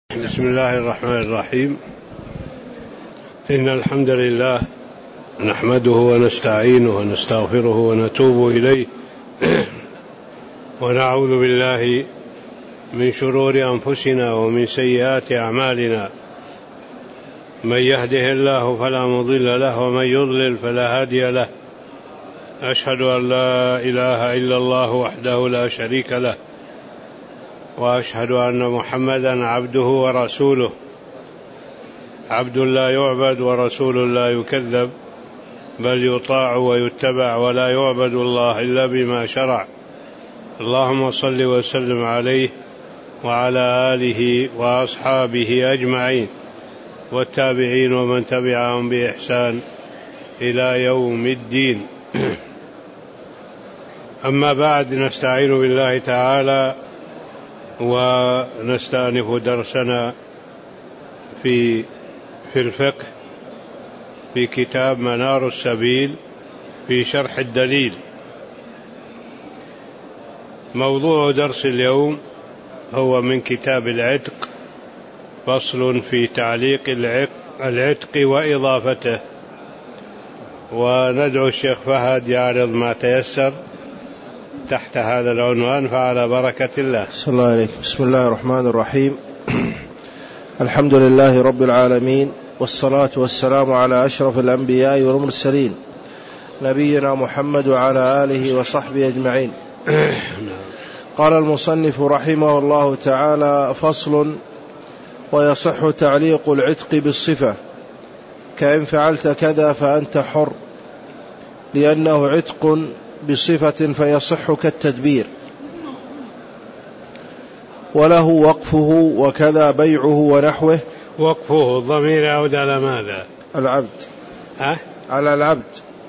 بسم الله الرحمن الرحيم. إن الحمد لله نحمده ونستعينه ونستغفره ونتوب إليه ونعوذ بالله من شرور أنفسنا ومن سيئات أعمالنا. من يهده الله فلا مضل له ومن يضلل فلا هادي له. أشهد أن لا إله إلا الله وحده لا شريك له، وأشهد أن محمدا عبده ورسوله، عبد لا يعبد ورسول لا يكذب، بل يطاع ويتبع ولا يعبد الله إلا بما شرع. اللهم صل وسلم عليه وعلى آله وأصحابه أجمعين والتابعين ومن تبعهم بإحسان إلى يوم الدين. أما بعد، نستعين بالله تعالى ونستأنف درسنا في الفقه في كتاب منار السبيل في شرح الدليل. موضوع درس اليوم هو من كتاب العتق، فصل في تعليق العتق وإضافته، وندعو الشيخ فهد يعرض ما تيسر تحت هذا العنوان، فعلى بركة الله. صلى الله عليك. بسم الله الرحمن الرحيم. الحمد لله رب العالمين، والصلاة والسلام على أشرف الأنبياء والمرسلين، نبينا محمد وعلى آله وصحبه أجمعين. قال المصنف رحمه الله تعالى: فصل: ويصح تعليق العتق بالصفة، كإن فعلت كذا فأنت حر، لأنه عتق بصفة فيصح كالتدبير. وله وقفه وكذا بيعه ونحوه. وقفه ضمير يعود على ماذا؟ العبد. على العبد.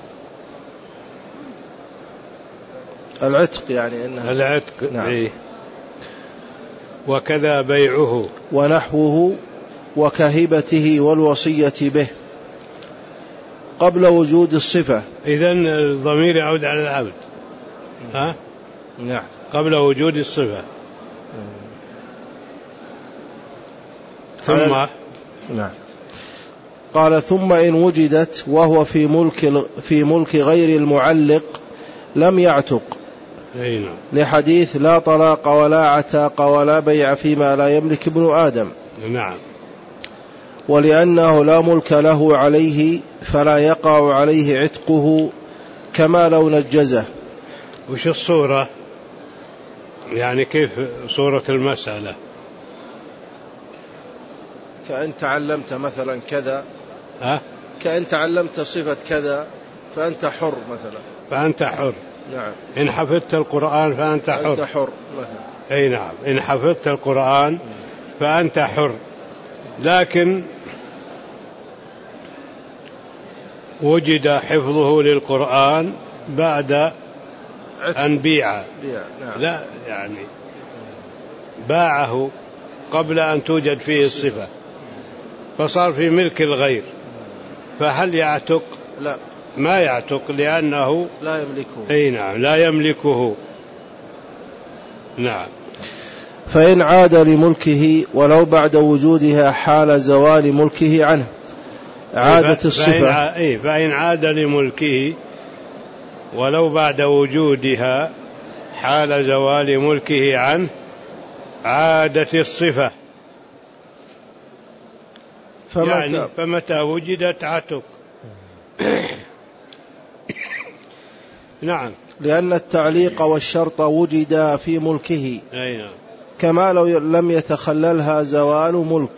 العتق يعني إنها العتق. نعم. إيه. وكذا بيعه ونحوه وكهبته والوصية به قبل وجود الصفة. إذن الضمير يعود على العبد. نعم. قبل وجود الصفة. ثم نعم. قال: ثم إن وجدت وهو في ملك غير المعلق لم يعتق، لحديث: لا طلاق ولا عتاق ولا بيع فيما لا يملك ابن آدم. نعم. ولأنه لا ملك له عليه فلا يقع عليه عتقه كما لو نجزه. وش الصورة؟ يعني كيف صورة المسألة؟ كأن تعلمت مثلا كذا، كأن تعلمت صفة كذا فأنت حر مثلا. فأنت حر. نعم. إن حفظت القرآن فأنت حر. أنت حر مثلا. أي نعم. إن حفظت القرآن فأنت حر. لكن وجد حفظه للقرآن بعد أن بيع. نعم. لا، يعني باعه قبل أن توجد فيه الصفة، فصار في ملك الغير، فهل يعتق؟ لا، ما يعتق، لأنه لا يملكه. أي نعم، لا يملكه. نعم. فإن عاد لملكه ولو بعد وجودها حال زوال ملكه عنه عادت الصفة. فإن عاد لملكه ولو بعد وجودها حال زوال ملكه عنه عادت الصفة. فمتى وجدت عتق. نعم. لأن التعليق والشرط وجدا في ملكه، كما لو لم يتخللها زوال ملك،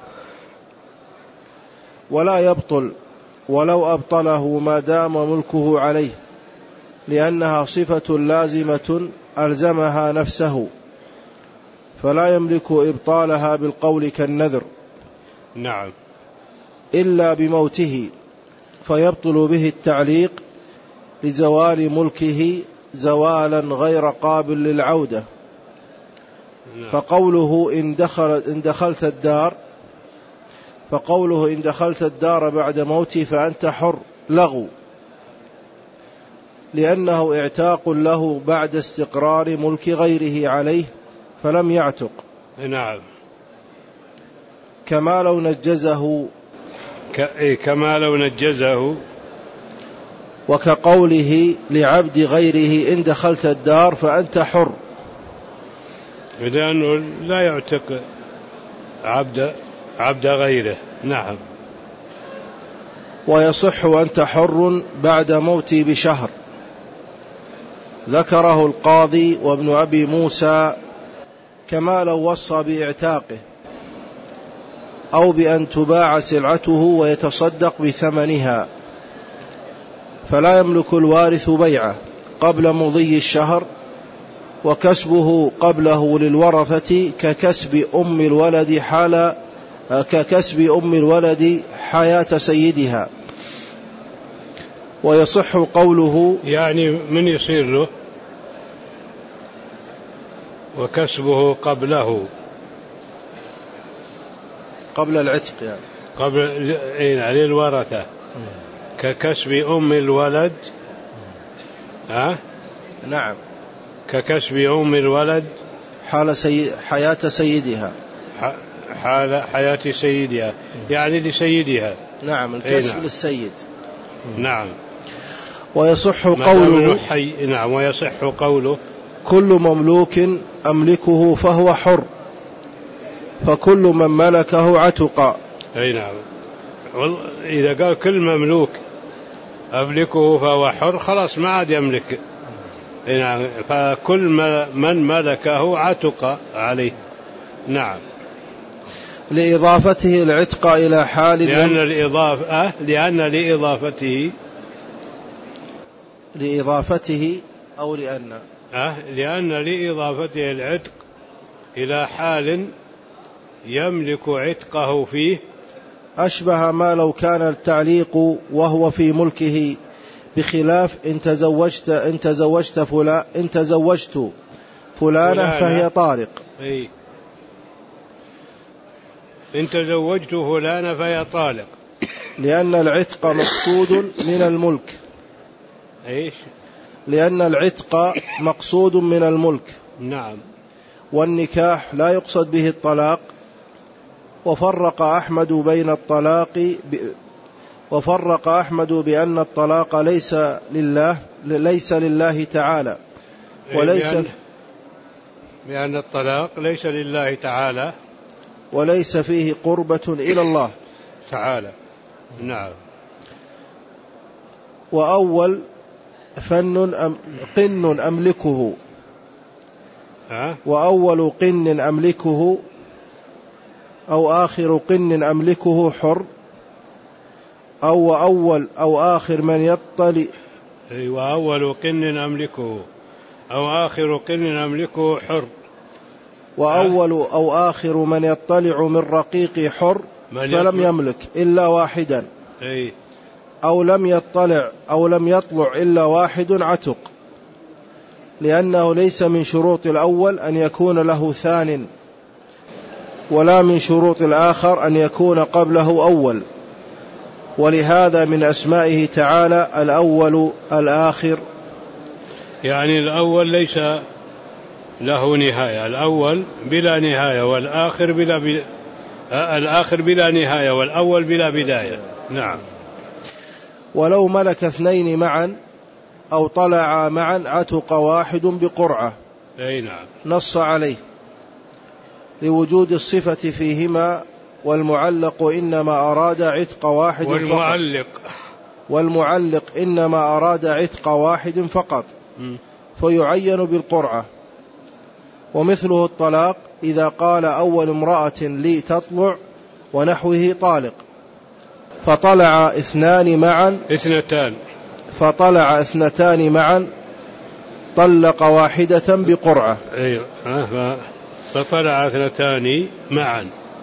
ولا يبطل ولو أبطله ما دام ملكه عليه، لأنها صفة لازمة ألزمها نفسه، فلا يملك إبطالها بالقول كالنذر. نعم. إلا بموته، فيبطل به التعليق لزوال ملكه زوالا غير قابل للعودة. نعم. فقوله إن دخلت الدار بعد موته فأنت حر لغو، لأنه اعتاق له بعد استقرار ملك غيره عليه، فلم يعتق. نعم. كما لو نجزه كما لو نجزه. وكقوله لعبد غيره إن دخلت الدار فأنت حر، لأنه لا يعتق عبد غيره. نعم. ويصح أنت حر بعد موتي بشهر، ذكره القاضي وابن أبي موسى، كما لو وصى بإعتاقه أو بأن تباع سلعته ويتصدق بثمنها، فلا يملك الوارث بيعه قبل مضي الشهر، وكسبه قبله للورثة ككسب أم الولد حياة سيدها. ويصح قوله، يعني من يصير له وكسبه قبله قبل العتق، يعني قبل للورثة ككسب أم الولد. نعم، ككسب أم الولد حياة سيدها، حال حياة سيدها، يعني لسيدها. نعم، الكسب نعم. للسيد. نعم. ويصح قوله، نعم. ويصح قوله كل مملوك أملكه فهو حر، فكل من ملكه عتق. أي نعم. إذا قال كل مملوك أملكه فهو حر، خلاص ما عاد يملك. نعم. فكل من ملكه عتق عليه. نعم. لإضافته العتق إلى حال، لأن لإضافته أو لأن لإضافته العتق إلى حال يملك عتقه فيه، أشبه ما لو كان التعليق وهو في ملكه، بخلاف إن تزوجت فلانة فهي طالق. إن تزوجت فلانة فهي طالق، لأن العتق مقصود من الملك. لأن العتق مقصود من الملك. نعم. والنكاح لا يقصد به الطلاق. وفرق أحمد بأن الطلاق ليس لله تعالى، بأن الطلاق ليس لله تعالى، وليس فيه قربة إلى الله تعالى. نعم. وأول قن أملكه أو آخر قن أملكه حر، أو أول أو آخر من يطلع. وأول قن أملكه أو آخر قن أملكه حر، وأول أو آخر من يطلع من رقيق حر، فلم يملك إلا واحدا، أو لم يطلع إلا واحد عتق، لأنه ليس من شروط الأول أن يكون له ثان، ولا من شروط الآخر أن يكون قبله أول. ولهذا من أسمائه تعالى الأول الآخر، يعني الأول ليس له نهاية، الأول بلا نهاية، والآخر الآخر بلا نهاية، والأول بلا بداية. نعم. ولو ملك اثنين معا أو طلعا معا عتق واحد بقرعة. نعم. نص عليه لوجود الصفة فيهما، والمعلق إنما أراد عتق واحد والمعلق إنما أراد عتق واحد فقط، فيعين بالقرعة. ومثله الطلاق إذا قال أول امرأة لي تطلع ونحوه طالق، فطلع اثنتان معا طلق واحدة بقرعة. فطلع اثنتان معا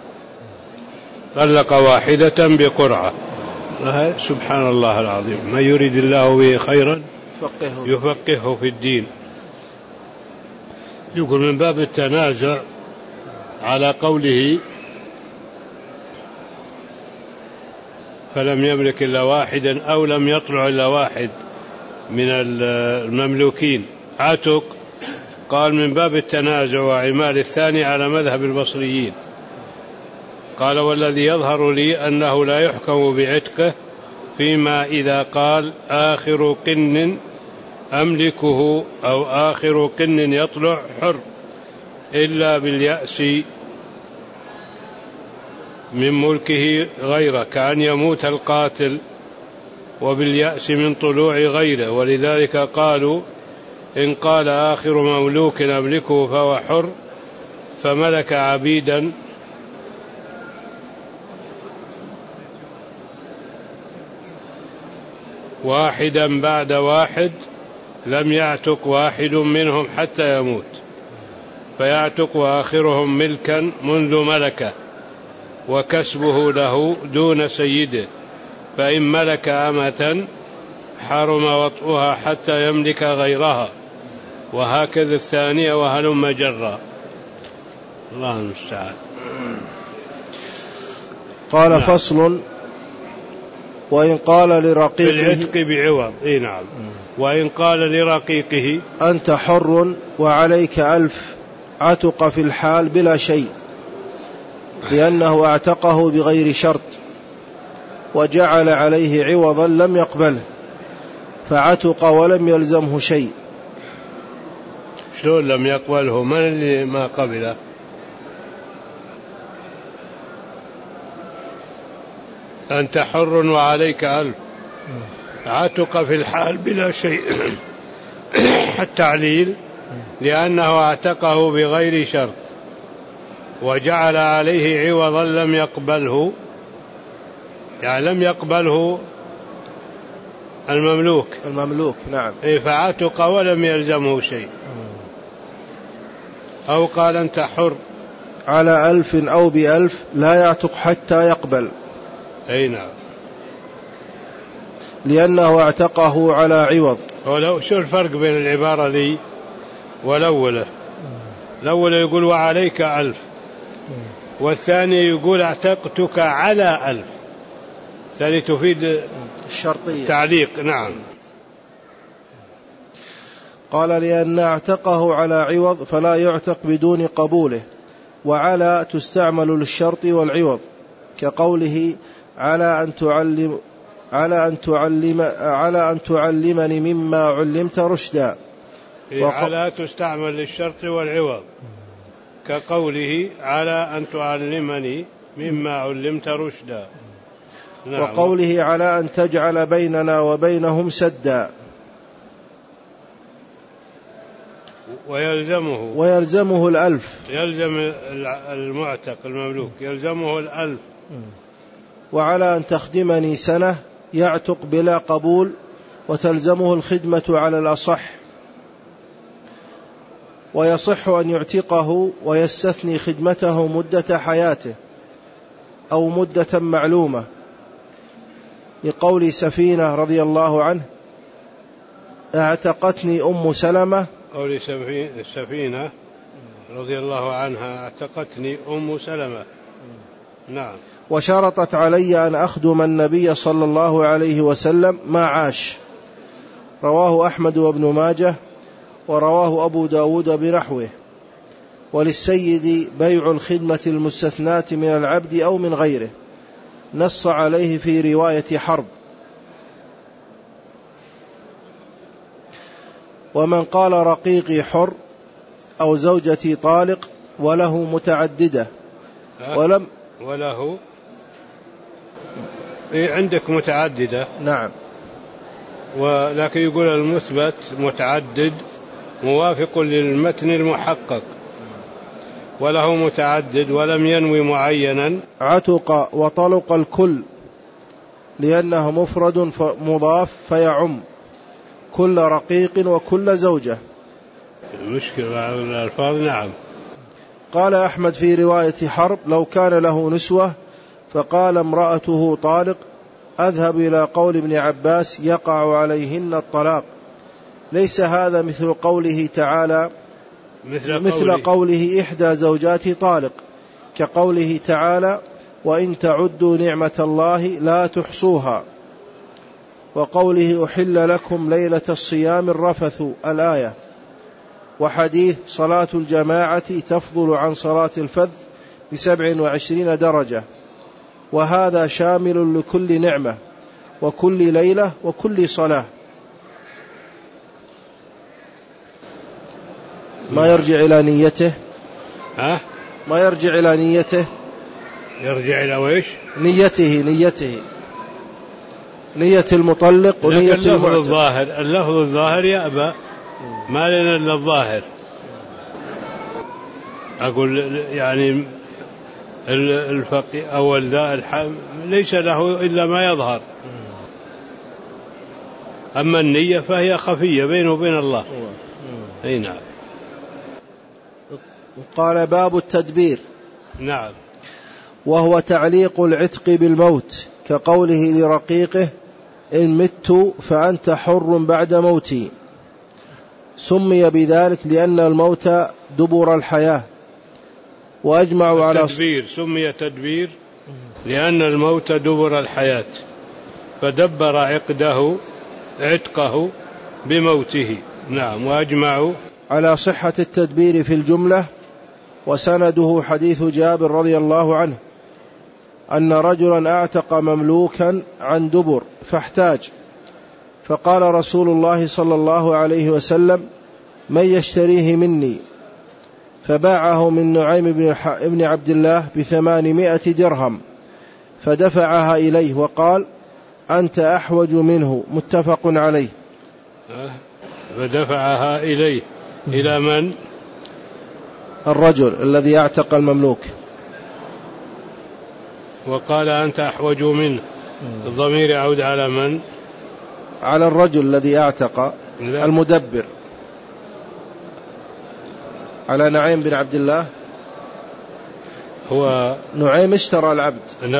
طلق واحدة بقرعة. سبحان الله العظيم، من يريد الله به خيرا يفقهه في الدين. يقول من باب التنازع على قوله فلم يملك إلا واحدا أو لم يطلع إلا واحد من المملوكين عتق، قال من باب التنازع وعمال الثاني على مذهب البصريين، قال والذي يظهر لي أنه لا يحكم بعتقه فيما إذا قال آخر قن أملكه أو آخر قن يطلع حر إلا باليأس من ملكه غيره، كأن يموت القاتل، وباليأس من طلوع غيره. ولذلك قالوا إن قال آخر مملوك أملكه فهو حر، فملك عبيدا واحدا بعد واحد لم يعتق واحد منهم حتى يموت، فيعتق آخرهم ملكا منذ ملكه، وكسبه له دون سيده، فإن ملك أمة حرم وطئها حتى يملك غيرها، وهكذا الثانية وهلم جرا. الله المستعان. قال نعم. فصل: وإن قال لرقيقه بالعتق بعوض. نعم. وإن قال لرقيقه أنت حر وعليك 1000 عتق في الحال بلا شيء، لأنه اعتقه بغير شرط، وجعل عليه عوضا لم يقبله، فعتق ولم يلزمه شيء. شلون لم يقبله؟ من اللي ما قبله؟ أنت حر وعليك 1000 عتق في الحال بلا شيء. التعليل لأنه اعتقه بغير شرط وجعل عليه عوضا لم يقبله، يعني لم يقبله المملوك. نعم. فعتق ولم يلزمه شيء. أو قال أنت حر على 1000 أو ب1000 لا يعتق حتى يقبل. نعم. لأنه اعتقه على عوض. ولو شو الفرق بين العبارة ذي والأولى؟ الأولى يقول وعليك 1000، والثاني يقول اعتقتك على 1000. الثاني تفيد الشرطية، تعليق. نعم. قال لأن اعتقه على عوض فلا يعتق بدون قبوله، وعلى تستعمل للشرط والعوض، كقوله على أن تعلمني مما علمت رشدا. على تستعمل للشرط والعوض، كقوله على أن تعلمني مما علمت رشدا. نعم. وقوله على أن تجعل بيننا وبينهم سدا. ويلزمه 1000. يلزم المعتق المملوك يلزمه 1000. وعلى أن تخدمني سنة يعتق بلا قبول، وتلزمه الخدمة على الأصح. ويصح أن يعتقه ويستثني خدمته مدة حياته أو مدة معلومة، لقول سفينة رضي الله عنه اعتقتني أم سلمة. قول سفينة رضي الله عنها اعتقتني أم سلمة. نعم. وشرطت علي أن أخدم النبي صلى الله عليه وسلم ما عاش. رواه أحمد وابن ماجه، ورواه أبو داود بنحوه. وللسيد بيع الخدمة المستثناة من العبد أو من غيره، نص عليه في رواية حرب. ومن قال رقيقي حر أو زوجتي طالق وله متعددة وله عندك متعددة. نعم. ولكن يقول المثبت متعدد موافق للمتن المحقق، وله متعدد ولم ينوي معينا. عتق وطلق الكل، لأنه مفرد مضاف فيعم كل رقيق وكل زوجة. المشكلة على الألفاظ. نعم. قال أحمد في رواية حرب لو كان له نسوة فقال امرأته طالق أذهب إلى قول ابن عباس يقع عليهن الطلاق. ليس هذا مثل قوله تعالى مثل قوله إحدى زوجاتي طالق، كقوله تعالى وإن تعدوا نعمة الله لا تحصوها، وقوله أحل لكم ليلة الصيام الرفث الآية، وحديث صلاة الجماعة تفضل عن صلاة الفذ ب27 درجة، وهذا شامل لكل نعمة وكل ليلة وكل صلاة. ما يرجع إلى نيته، ما يرجع إلى نيته، يرجع إلى ويش؟ نيته نية المطلق ونية المعتق. اللفظ الظاهر يأبى، ما لنا إلا الظاهر. أقول يعني الفقيه أو ليس له إلا ما يظهر، أما النية فهي خفية بينه وبين الله. أي نعم. قال باب التدبير. نعم. وهو تعليق العتق بالموت، كقوله لرقيقه إن مت فأنت حر بعد موتي. سمي بذلك لأن الموت دبر الحياة، وأجمعوا على التدبير. سمي تدبير لأن الموت دبر الحياة، فدبر عتقه بموته. نعم. وأجمعوا على صحة التدبير في الجملة. وسنده حديث جابر رضي الله عنه أن رجلا أعتق مملوكا عن دبر فاحتاج، فقال رسول الله صلى الله عليه وسلم من يشتريه مني؟ فباعه من نعيم بن عبد الله ب800 درهم، فدفعها إليه وقال أنت أحوج منه، متفق عليه. فدفعها إليه إلى من؟ الرجل الذي اعتق المملوك. وقال أنت أحوج منه، الضمير يعود على من؟ على الرجل الذي اعتق المدبر، على نعيم بن عبد الله. هو نعيم اشترى العبد. أن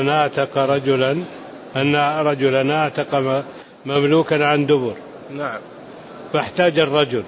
رجلا اعتق مملوكا عن دبر. نعم. فاحتاج الرجل،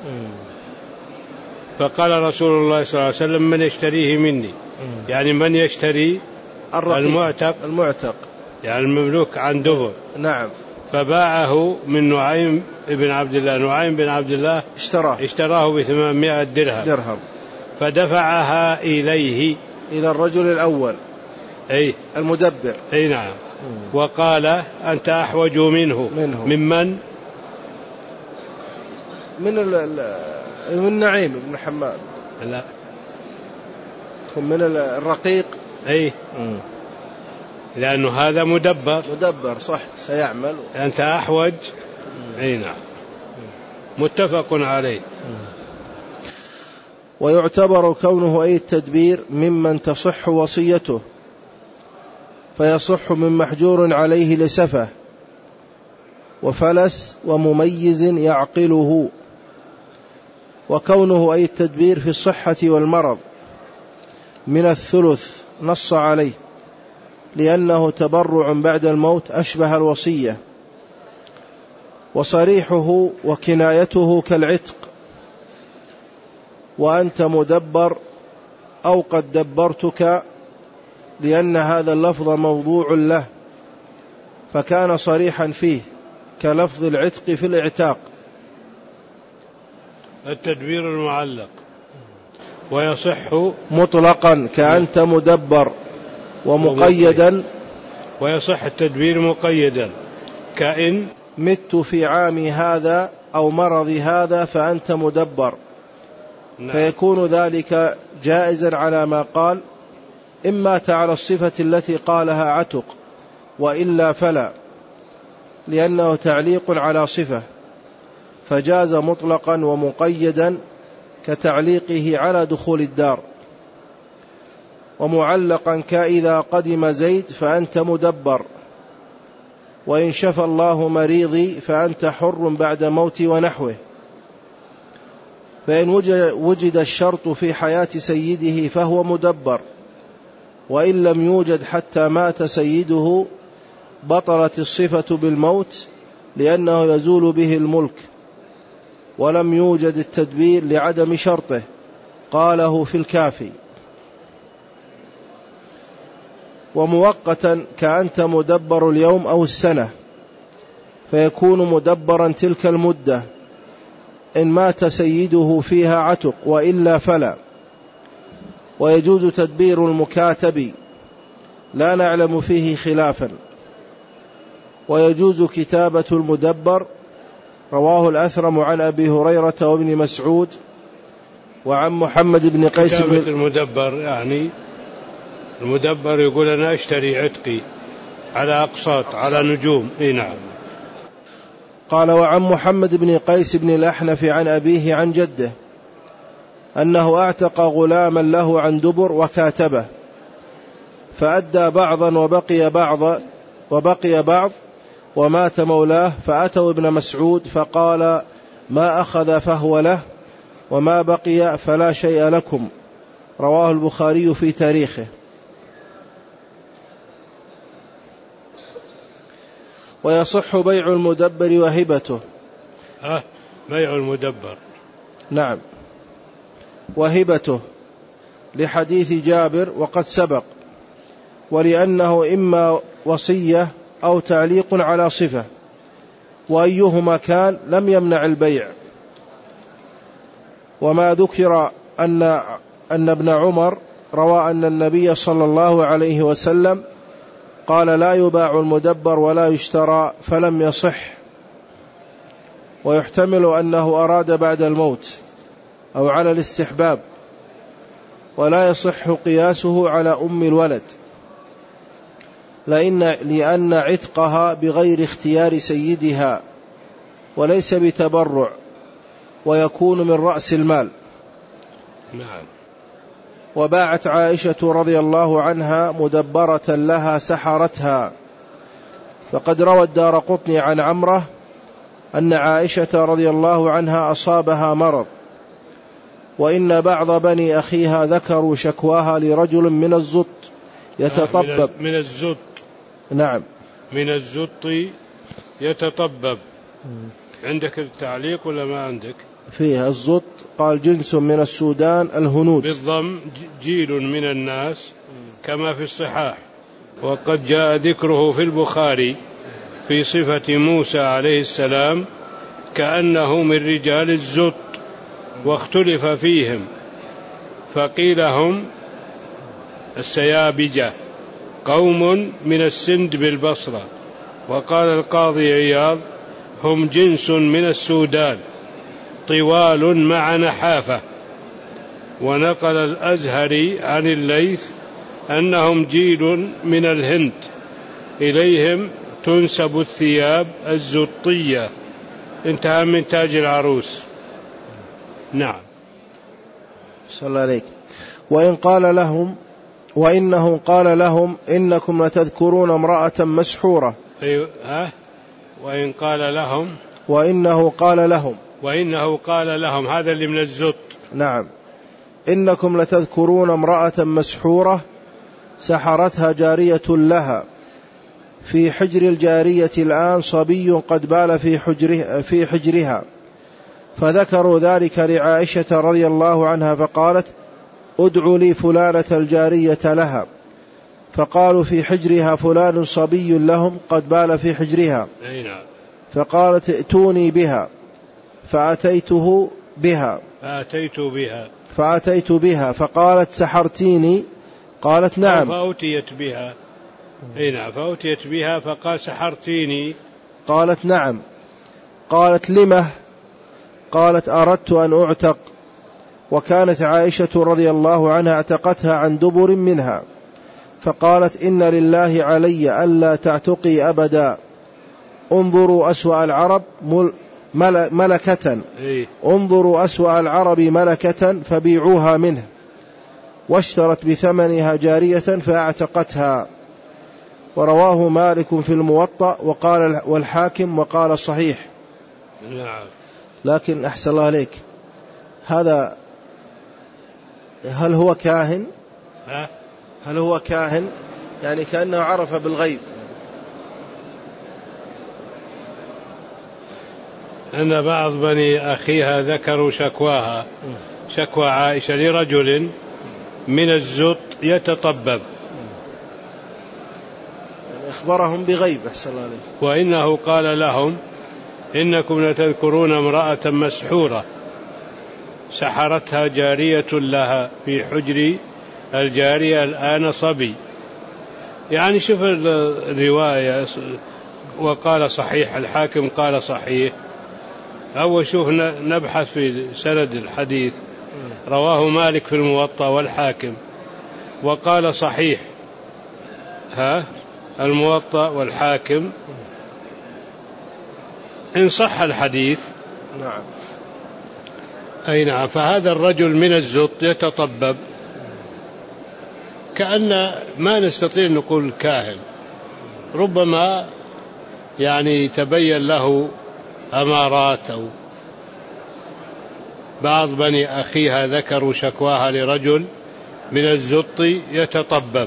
فقال رسول الله صلى الله عليه وسلم من يشتريه مني؟ يعني من يشتري؟ المعتق يعني المملوك عن دبر. نعم. فباعه من نعيم بن عبد الله. نعيم بن عبد الله اشتراه ب800 درهم، فدفعها إليه، إلى الرجل الأول المدبر. أي نعم. وقال أنت أحوج منه. ممن؟ من نعيم بن حماد. لا، من الرقيق. لأنه هذا مدبر صح، سيعمل. أنت أحوج. أي نعم. متفق عليه. ويعتبر كونه أي التدبير ممن تصح وصيته، فيصح من محجور عليه لسفه وفلس ومميز يعقله. وكونه أي التدبير في الصحة والمرض من الثلث نص عليه، لأنه تبرع بعد الموت أشبه الوصية. وصريحه وكنايته كالعتق، وأنت مدبر أو قد دبرتك، لأن هذا اللفظ موضوع له، فكان صريحا فيه كلفظ العتق في الاعتاق. التدبير المعلق. ويصح مطلقا كأنت مدبر، ومقيدا. ويصح التدبير مقيدا كأن مت في عامي هذا أو مرضي هذا فأنت مدبر. نعم. فيكون ذلك جائزا على ما قال إن مات على الصفة التي قالها عتق، وإلا فلا، لأنه تعليق على صفة، فجاز مطلقا ومقيدا كتعليقه على دخول الدار. ومعلقا كإذا قدم زيد فأنت مدبر، وإن شفى الله مريضي فأنت حر بعد موتي ونحوه. فإن وجد الشرط في حياة سيده فهو مدبر، وإن لم يوجد حتى مات سيده بطلت الصفة بالموت، لأنه يزول به الملك، ولم يوجد التدبير لعدم شرطه، قاله في الكافي. ومؤقتا كأنت مدبر اليوم أو السنة، فيكون مدبرا تلك المدة إن مات سيده فيها عتق، وإلا فلا. ويجوز تدبير المكاتب لا نعلم فيه خلافا، ويجوز كتابة المدبر. رواه الأثرم عن أبي هريرة وابن مسعود وعن محمد بن قيس. كتابة المدبر يعني المدبر يقول أنا أشتري عتقي على أقساط على نجوم. نعم. قال وعن محمد بن قيس بن الأحنف عن أبيه عن جده أنه أعتق غلاما له عن دبر وكاتبه، فأدى بعضا وبقي بعض ومات مولاه، فأتوا ابن مسعود فقال ما أخذ فهو له وما بقي فلا شيء لكم. رواه البخاري في تاريخه. ويصح بيع المدبر وهبته. بيع المدبر نعم، وهبته لحديث جابر وقد سبق، ولأنه إما وصية أو تعليق على صفة، وأيهما كان لم يمنع البيع. وما ذكر أن ابن عمر روى أن النبي صلى الله عليه وسلم قال لا يباع المدبر ولا يشترى، فلم يصح، ويحتمل أنه أراد بعد الموت أو على الاستحباب، ولا يصح قياسه على أم الولد، لأن عتقها بغير اختيار سيدها وليس بتبرع، ويكون من رأس المال. نعم. وباعت عائشة رضي الله عنها مدبرة لها سحرتها، فقد روى الدارقطني عن عمرة أن عائشة رضي الله عنها أصابها مرض، وإن بعض بني أخيها ذكروا شكواها لرجل من الزط يتطبب. من الزط. نعم، من الزط يتطبب. عندك التعليق ولا ما عندك؟ فيها الزط قال جنس من السودان الهنود بالضم جيل من الناس كما في الصحاح. وقد جاء ذكره في البخاري في صفة موسى عليه السلام كأنه من رجال الزط، واختلف فيهم، فقيل هم السيابجة قوم من السند بالبصرة، وقال القاضي عياض هم جنس من السودان طوال مع نحافة. ونقل الأزهري عن الليث أنهم جيل من الهند إليهم تنسب الثياب الزطية. انتهى من تاج العروس. نعم. صلى الله عليك. وإنه قال لهم إنكم لتذكرون امرأة مسحورة. وإنه قال لهم هذا اللي من الزط. نعم. إنكم لتذكرون امرأة مسحورة سحرتها جارية لها، في حجر الجارية الآن صبي قد بال في حجرها، فذكروا ذلك لعائشة رضي الله عنها فقالت ادعوا لي فلانة الجارية لها، فقالوا في حجرها فلان صبي لهم قد بال في حجرها، فقالت ائتوني بها، فأتيت بها فقالت سحرتيني؟ قالت نعم. فأتيت بها فقال سحرتيني؟ قالت نعم. قالت لمه؟ قالت أردت أن أعتق، وكانت عائشة رضي الله عنها اعتقتها عن دبر منها، فقالت إن لله علي ألا تعتقي أبدا، انظروا أسوأ العرب ملكة فبيعوها منه، واشترت بثمنها جارية فاعتقتها. ورواه مالك في الموطأ والحاكم وقال صحيح. نعم. لكن أحسن الله عليك، هذا هل هو كاهن؟ يعني كأنه عرف بالغيب. أن بعض بني أخيها ذكروا شكوى عائشة لرجل من الزط يتطبب، يعني إخبرهم بغيب. أحسن الله عليك. وإنه قال لهم إنكم لتذكرون امرأة مسحورة سحرتها جارية لها في حجر الجارية الآن صبي. يعني شوف الرواية، وقال صحيح، الحاكم قال صحيح. أول شوف نبحث في سند الحديث، رواه مالك في الموطأ والحاكم وقال صحيح. الموطأ والحاكم إن صح الحديث. نعم. أي نعم. فهذا الرجل من الزط يتطبب، كأن ما نستطيع نقول كاهن، ربما يعني تبين له أمارات، أو بعض بني أخيها ذكروا شكواها لرجل من الزط يتطبب.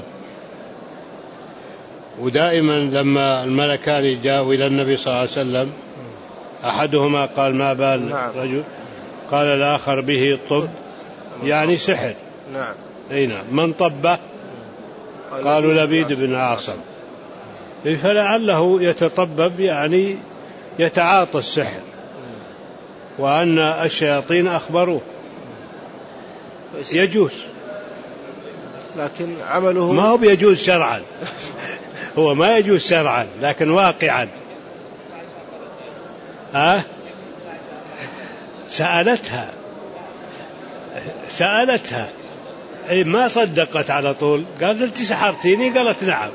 ودائما لما الملكان جاءوا إلى النبي صلى الله عليه وسلم، أحدهما قال ما بال رجل، قال الآخر به طب، يعني سحر. نعم. أي نعم. من طبه؟ قالوا لبيد بن عاصم. فلعله يتطبب، يعني يتعاطى السحر، وأن الشياطين أخبروه. يجوز، لكن عمله ما هو بيجوز شرعا. هو ما يجوز شرعا، لكن واقعا. سألتها أي ما صدقت على طول، قالت أنت سحرتيني، قالت نعم،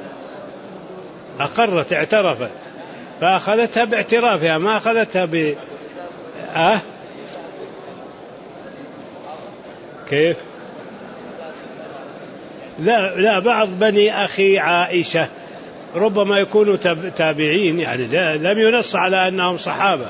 أقرت، اعترفت، فأخذتها باعترافها، ما أخذتها كيف؟ لا بعض بني أخي عائشة ربما يكونوا تابعين، يعني لم ينص على أنهم صحابة.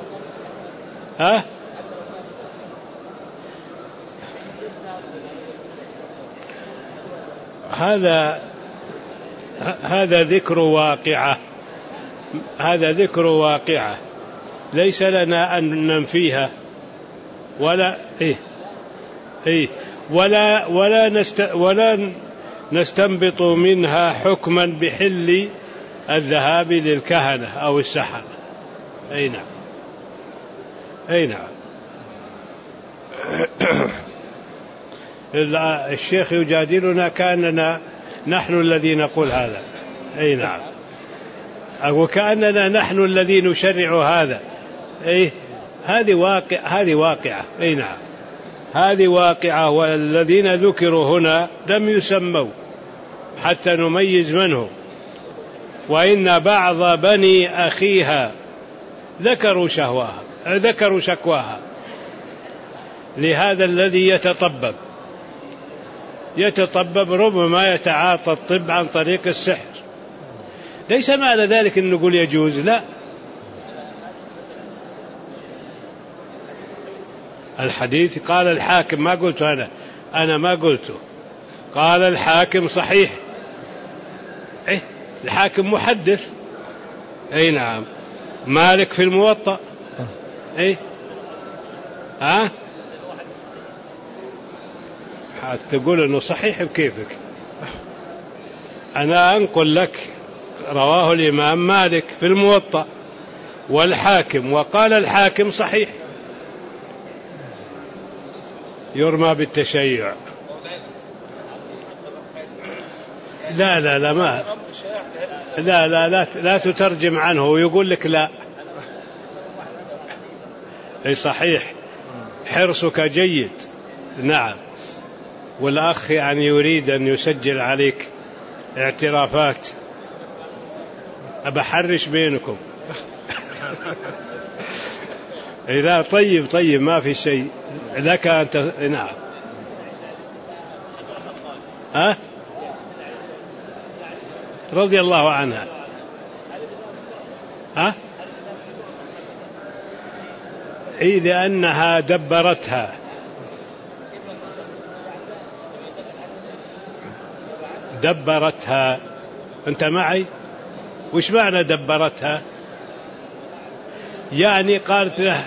هذا ذكر واقعة، هذا ذكر واقعة ليس لنا أن ننفيها ولا نستنبط منها حكما بحل الذهاب للكهنة أو السحرة. أي نعم. أي نعم. الشيخ يجادلنا كأننا نحن الذي نقول هذا. أي نعم. وكأننا نحن الذي نشرع هذا. هذه واقعة. أي نعم. هذه واقعة، والذين ذكروا هنا لم يسموا حتى نميز منهم، وإن بعض بني أخيها ذكروا شكواها لهذا الذي يتطبب ربما يتعاطى الطب عن طريق السحر. ليس معنى ذلك أن نقول يجوز، لا. الحديث قال الحاكم، ما قلت أنا ما قلته، قال الحاكم صحيح. الحاكم محدث. أي نعم. مالك في الموطأ. تقول أنه صحيح بكيفك. أنا أنقل لك رواه الإمام مالك في الموطأ والحاكم، وقال الحاكم صحيح. يرمى بالتشيع. لا تترجم عنه، يقول لك لا. أي صحيح، حرصك جيد. نعم. والأخ يعني يريد أن يسجل عليك اعترافات، أبحرش بينكم. إذا طيب ما في شيء لك أنت. نعم. رضي الله عنها. لأنها دبرتها. أنت معي؟ وش معنى دبرتها؟ يعني قالت له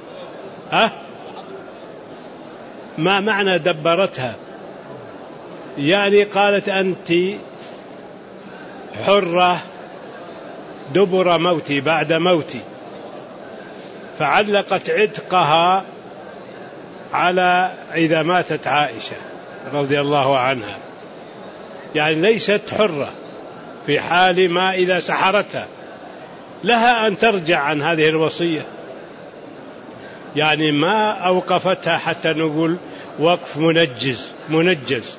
ما معنى دبرتها؟ يعني قالت أنت حرة دبر موتي، بعد موتي، فعلقت عتقها على إذا ماتت عائشة. رضي الله عنها، يعني ليست حرة في حال ما إذا سحرتها، لها أن ترجع عن هذه الوصية، يعني ما أوقفتها حتى نقول وقف منجز.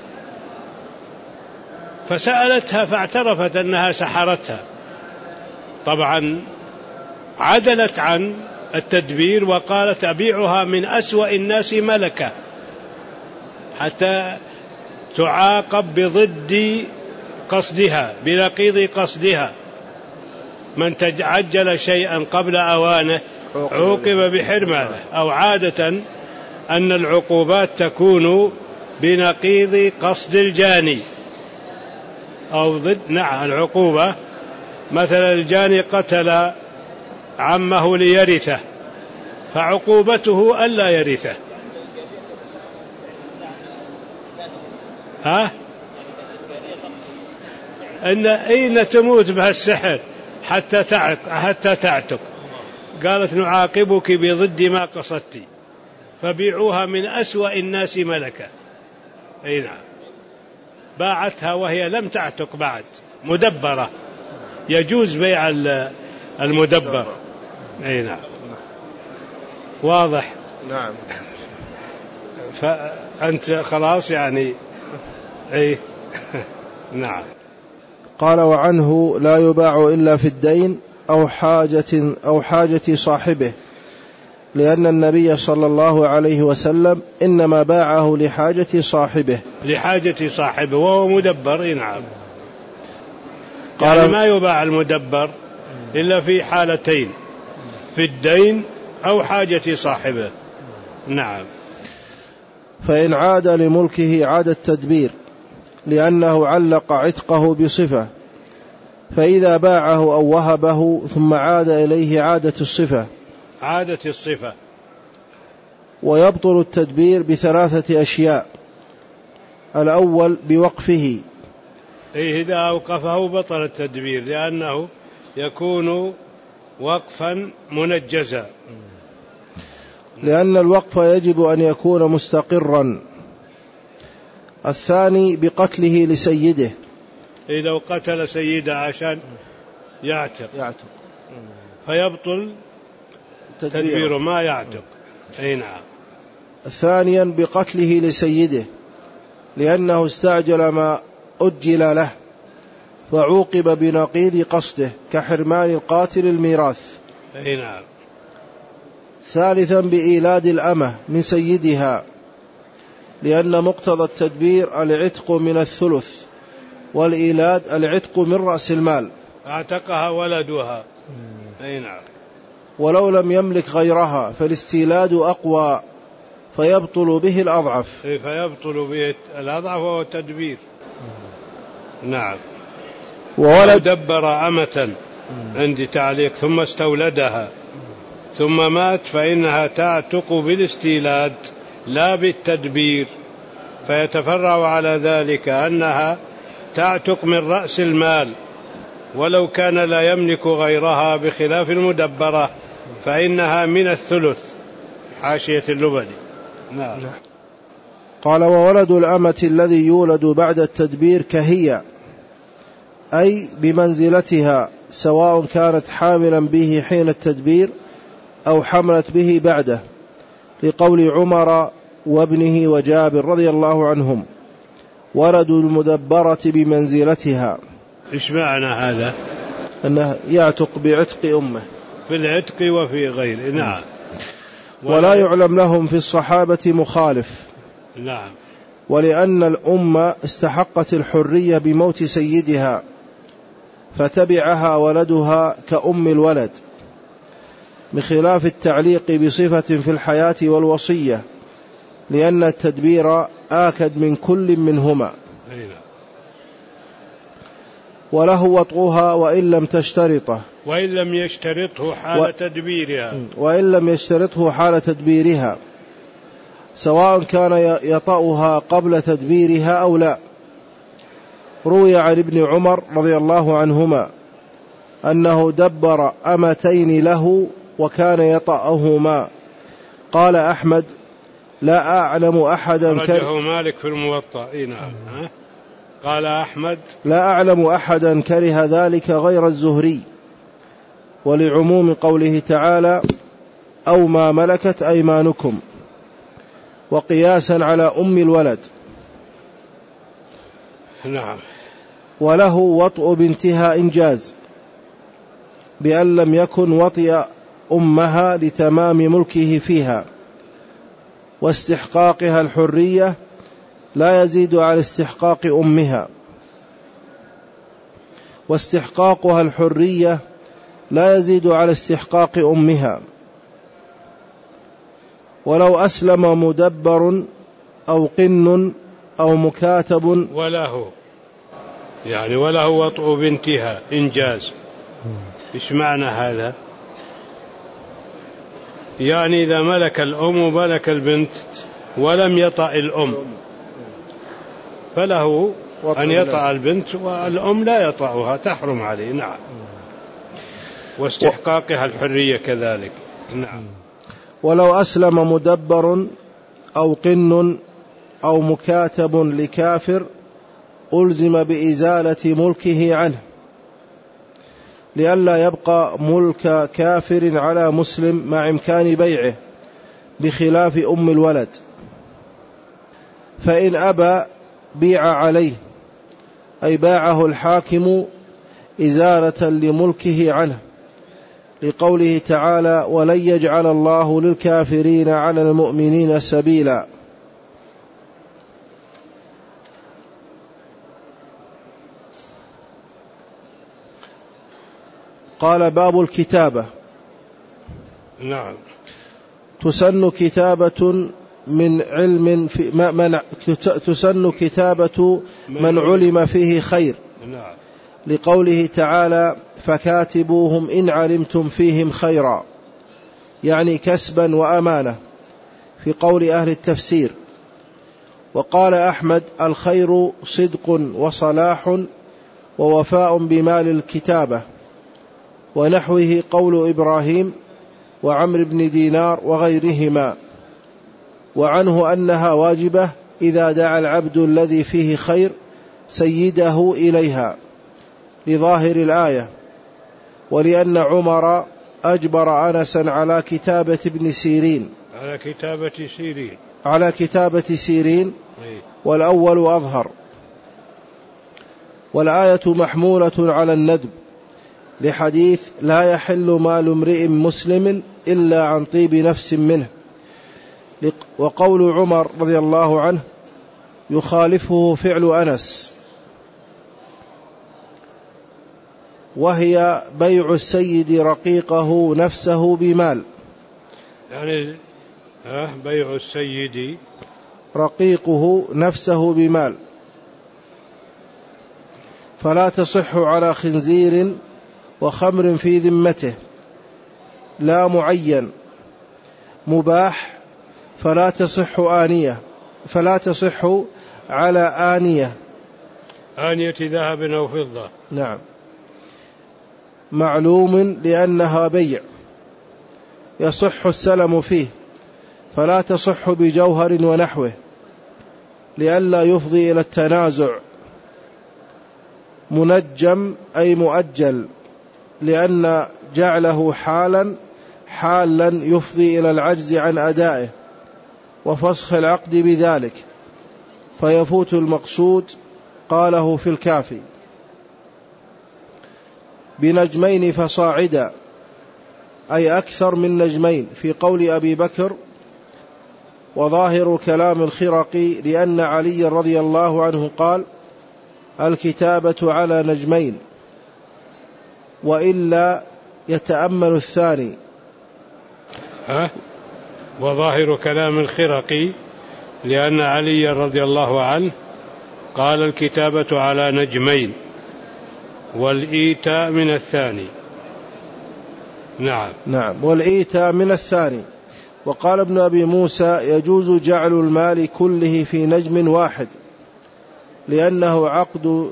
فسألتها فاعترفت أنها سحرتها، طبعا عدلت عن التدبير وقالت أبيعها من أسوأ الناس ملكة حتى تعاقب بضد قصدها، بنقيض قصدها. من تعجل شيئا قبل أوانه عوقب بحرمانه، أو عادة أن العقوبات تكون بنقيض قصد الجاني أو ضد العقوبة. مثلا الجاني قتل عمه ليرثه، فعقوبته ألا يرثه. أين تموت بهالسحر حتى تعتق. قالت نعاقبك بضد ما قصدت، فبيعوها من أسوأ الناس ملكة. أي نعم، باعتها وهي لم تعتق بعد، مدبرة، يجوز بيع المدبر. أي نعم، واضح. نعم. فأنت خلاص يعني. أي نعم. قال وعنه لا يباع إلا في الدين أو حاجة صاحبه، لأن النبي صلى الله عليه وسلم إنما باعه لحاجة صاحبه وهو مدبر. نعم. يعني ما يباع المدبر إلا في حالتين، في الدين أو حاجة صاحبه. نعم. فإن عاد لملكه عاد التدبير، لأنه علق عتقه بصفة، فإذا باعه أو وهبه ثم عاد إليه عادت الصفة. ويبطل التدبير بثلاثة أشياء: الأول بوقفه، إذا أوقفه بطل التدبير لأنه يكون وقفا منجزا، لأن الوقف يجب أن يكون مستقرا. الثاني بقتله لسيده، لو قتل سيده عشان يعتق فيبطل تدبيره ما يعتق. أي نعم. ثانيا بقتله لسيده، لأنه استعجل ما أجل له فعوقب بنقيض قصده كحرمان القاتل الميراث. أي نعم. ثالثا بإيلاد الأمة من سيدها، لأن مقتضى التدبير العتق من الثلث، والإيلاد العتق من رأس المال. اعتقها ولدها. أي نعم. ولو لم يملك غيرها فالاستيلاد أقوى، فيبطل به الأضعف. وهو التدبير. نعم. وولد دبر أمة عندي تعليق ثم استولدها ثم مات، فإنها تعتق بالاستيلاد لا بالتدبير، فيتفرع على ذلك أنها تعتق من رأس المال، ولو كان لا يملك غيرها، بخلاف المدبرة فإنها من الثلث. حاشية اللبني. نعم. قال وولد الأمة الذي يولد بعد التدبير كهي، أي بمنزلتها، سواء كانت حاملا به حين التدبير أو حملت به بعده، لقول عمر وابنه وجابر رضي الله عنهم: ولد المدبرة بمنزلتها. إيش معنى هذا؟ أنه يعتق بعتق أمه في العتق وفي غيره. نعم. ولا يعلم لهم في الصحابة مخالف. نعم. ولأن الأمة استحقت الحرية بموت سيدها، فتبعها ولدها كأم الولد، بخلاف التعليق بصفة في الحياة والوصية، لأن التدبير آكد من كل منهما. وله وطئها وإن لم تشترطه، وإن لم يشترطه حال تدبيرها، سواء كان يطأها قبل تدبيرها أو لا. روي عن ابن عمر رضي الله عنهما أنه دبر أمتين له وكان يطأهما. قال أحمد: لا أعلم أحدا خرجه مالك في الموطأ. نعم. قال أحمد لا أعلم أحدا كره ذلك غير الزهري، ولعموم قوله تعالى أو ما ملكت أيمانكم، وقياسا على أم الولد. نعم. وله وطء بنتها إنجاز، بأن لم يكن وطئ أمها لتمام ملكه فيها، واستحقاقها الحرية لا يزيد على استحقاق أمها، واستحقاقها الحرية لا يزيد على استحقاق أمها. ولو أسلم مدبر أو قن أو مكاتب وله وطء بنتها إنجاز. إيش معنى هذا؟ يعني إذا ملك الأم وملك البنت ولم يطأ الأم فله أن يطأ البنت، والأم لا يطأها، تحرم عليه. نعم. واستحقاقها الحرية كذلك. نعم. ولو أسلم مدبر أو قن أو مكاتب لكافر ألزم بإزالة ملكه عنه، لئلا يبقى ملك كافر على مسلم مع إمكان بيعه، بخلاف أم الولد. فإن أبى بيع عليه، أي باعه الحاكم إزالة لملكه عنه، لقوله تعالى ولن يجعل الله للكافرين على المؤمنين سبيلا. قال باب الكتابة. نعم. تسن كتابة من علم تسن كتابة من علم فيه خير. نعم. لقوله تعالى فكاتبوهم إن علمتم فيهم خيرا، يعني كسبا وأمانة، في قول أهل التفسير. وقال أحمد الخير صدق وصلاح ووفاء بمال الكتابة، ونحوه قول إبراهيم وعمر بن دينار وغيرهما. وعنه أنها واجبة إذا دعا العبد الذي فيه خير سيده إليها، لظاهر الآية، ولأن عمر أجبر أنسا على كتابة ابن سيرين، على كتابة سيرين، والأول أظهر. والآية محمولة على الندب، لحديث لا يحل مال امرئ مسلم إلا عن طيب نفس منه، وقول عمر رضي الله عنه يخالفه فعل أنس، وهي بيع السيد رقيقه نفسه بمال. يعني بيع السيد رقيقه نفسه بمال، فلا تصح على خنزير وخمر في ذمته، لا معين. مباح فلا تصح آنية، فلا تصح على آنية ذهب أو فضة. نعم. معلوم لأنها بيع يصح السلم فيه، فلا تصح بجوهر ونحوه، لئلا يفضي إلى التنازع. منجم أي مؤجل، لأن جعله حالا يفضي إلى العجز عن أدائه وفسخ العقد بذلك، فيفوت المقصود. قاله في الكافي. بنجمين فصاعدا، أي أكثر من نجمين، في قول أبي بكر. وظاهر كلام الخرقي لأن علي رضي الله عنه قال الكتابة على نجمين، وإلا يتأمل الثاني. وظاهر كلام الخرقي لأن علي رضي الله عنه قال الكتابة على نجمين والإيتاء من الثاني. نعم. والإيتاء من الثاني. وقال ابن أبي موسى يجوز جعل المال كله في نجم واحد، لأنه عقد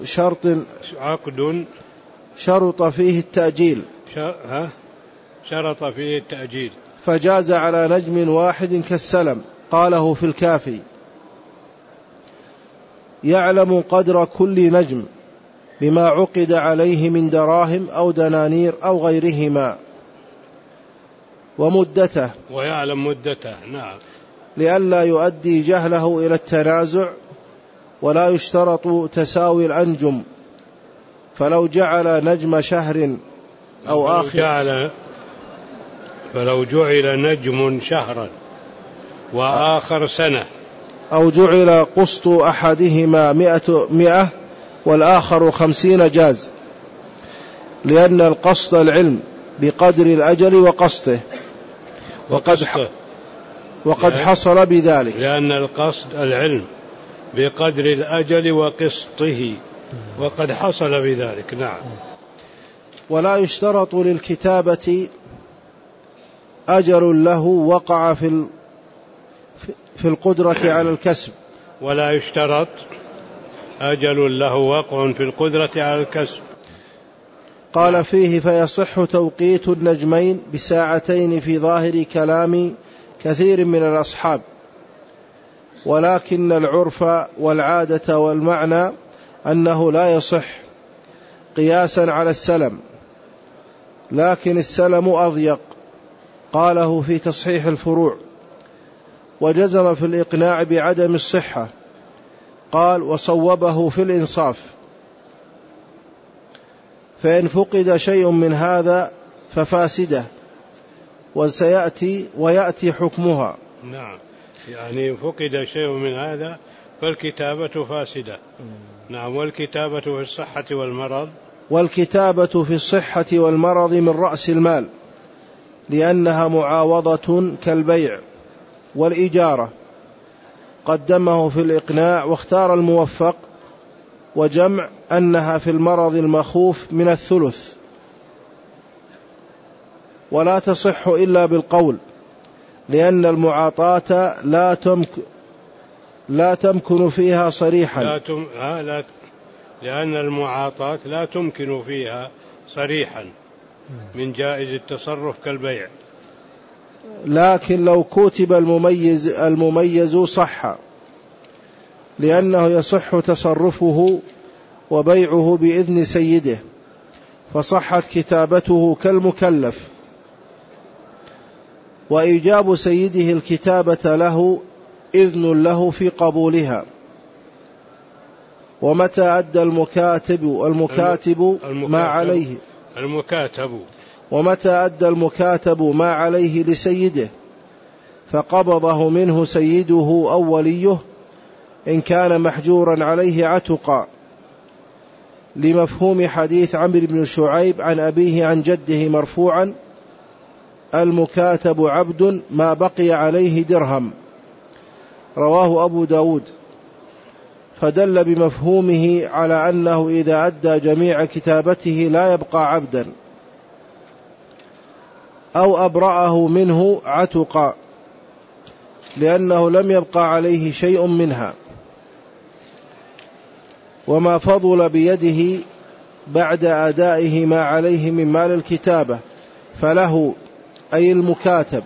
شرط فيه التأجيل، شرط فيه التأجيل، فجاز على نجم واحد كالسلم. قاله في الكافي: يعلم قدر كل نجم بما عقد عليه من دراهم أو دنانير أو غيرهما، ومدته، ويعلم مدته. نعم. لئلا يؤدي جهله إلى التنازع، ولا يشترط تساوي الأنجم، فلو جعل نجم شهر أو آخر فلو جعل نجم شهرا وآخر سنة، أو جعل قسط أحدهما 100 والآخر 50 جاز، لأن القسط العلم بقدر الأجل وقسطه، وقد حصل بذلك، لأن القصد العلم بقدر الأجل وقسطه، وقد حصل بذلك. نعم. ولا يشترط للكتابة أجل له وقع في القدرة على الكسب. ولا يشترط أجل له وقع في القدرة على الكسب. قال فيه: فيصح توقيت النجمين بساعتين في ظاهر كلام كثير من الأصحاب، ولكن العرف والعادة والمعنى أنه لا يصح قياسا على السلم، لكن السلم أضيق. قاله في تصحيح الفروع، وجزم في الإقناع بعدم الصحة. قال: وصوبه في الإنصاف. فإن فقد شيء من هذا ففاسدة، ويأتي حكمها. نعم، يعني فقد شيء من هذا فالكتابة فاسدة. نعم. والكتابة في الصحة والمرض، والكتابة في الصحة والمرض من رأس المال، لأنها معاوضة كالبيع والإجارة. قدمه في الإقناع، واختار الموفق وجمع أنها في المرض المخوف من الثلث، ولا تصح إلا بالقول، لأن المعاطاة لا تمكن فيها صريحا. لأن المعاطاة لا تمكن فيها صريحا من جائز التصرف كالبيع. لكن لو كتب المميز صح، لأنه يصح تصرفه وبيعه بإذن سيده، فصحت كتابته كالمكلف. وإيجاب سيده الكتابة له إذن له في قبولها. ومتى أدى المكاتب ما عليه لسيده فقبضه منه سيده أو وليه، إن كان محجورا عليه عتقا، لمفهوم حديث عمرو بن شعيب عن أبيه عن جده مرفوعا: المكاتب عبد ما بقي عليه درهم. رواه أبو داود. فدل بمفهومه على أنه إذا أدى جميع كتابته لا يبقى عبدا، أو أبرأه منه عتقا، لأنه لم يبقى عليه شيء منها. وما فضل بيده بعد أدائه ما عليه من مال الكتابة فله، أي المكاتب،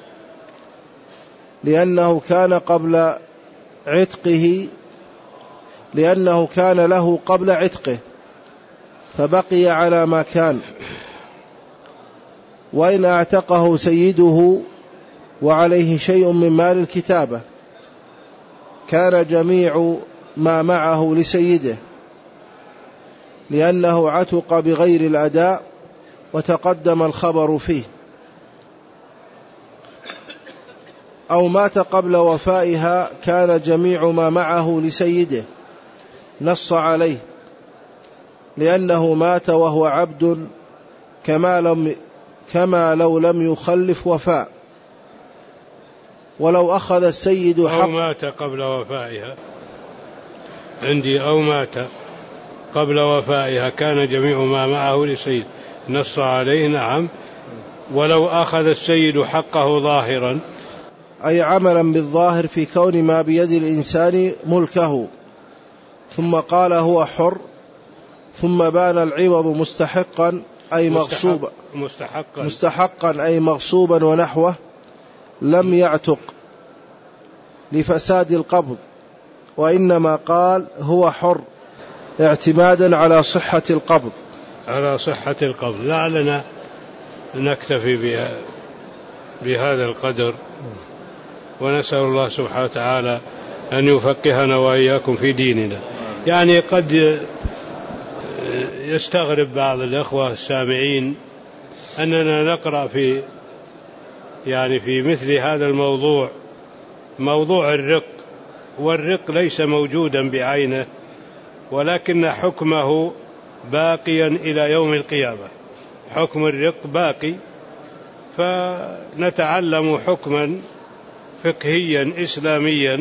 لأنه كان له قبل عتقه فبقي على ما كان. وإن اعتقه سيده وعليه شيء من مال الكتابة كان جميع ما معه لسيده، لأنه عتق بغير الأداء، وتقدم الخبر فيه. أو مات قبل وفائها كان جميع ما معه لسيده، نص عليه، لأنه مات وهو عبد كما لو لم يخلف وفاء. ولو أخذ السيد حق أو مات قبل وفائها، عندي أو مات قبل وفائها كان جميع ما معه لسيد، نص عليه. نعم. ولو أخذ السيد حقه ظاهرا، أي عملا بالظاهر في كون ما بيد الإنسان ملكه، ثم قال هو حر، ثم بان العوض مستحقا أي مغصوبا ونحوه، لم يعتق، لفساد القبض، وإنما قال هو حر اعتمادا على صحة القبض. على صحة القبض. لعلنا نكتفي بهذا القدر، ونسأل الله سبحانه وتعالى أن يفقهنا وإياكم في ديننا. يعني قد يستغرب بعض الأخوة السامعين أننا نقرأ في مثل هذا الموضوع، موضوع الرق، والرق ليس موجودا بعينه، ولكن حكمه باقيا إلى يوم القيامة. حكم الرق باقي، فنتعلم حكما فقهيا إسلاميا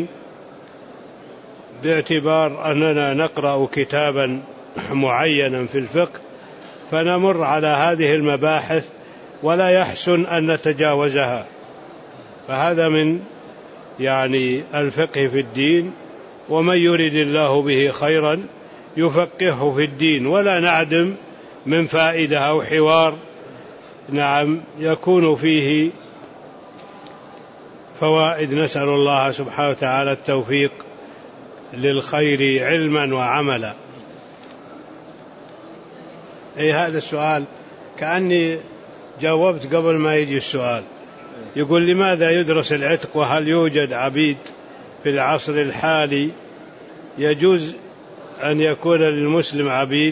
باعتبار أننا نقرأ كتابا معينا في الفقه، فنمر على هذه المباحث ولا يحسن أن نتجاوزها. فهذا من الفقه في الدين، ومن يرد الله به خيرا يفقهه في الدين، ولا نعدم من فائدة أو حوار يكون فيه فوائد. نسأل الله سبحانه وتعالى التوفيق للخير علما وعملا. هذا السؤال كأني جاوبت قبل ما يجي السؤال. يقول لماذا يدرس العتق، وهل يوجد عبيد في العصر الحالي يجوز أن يكون للمسلم عبيد؟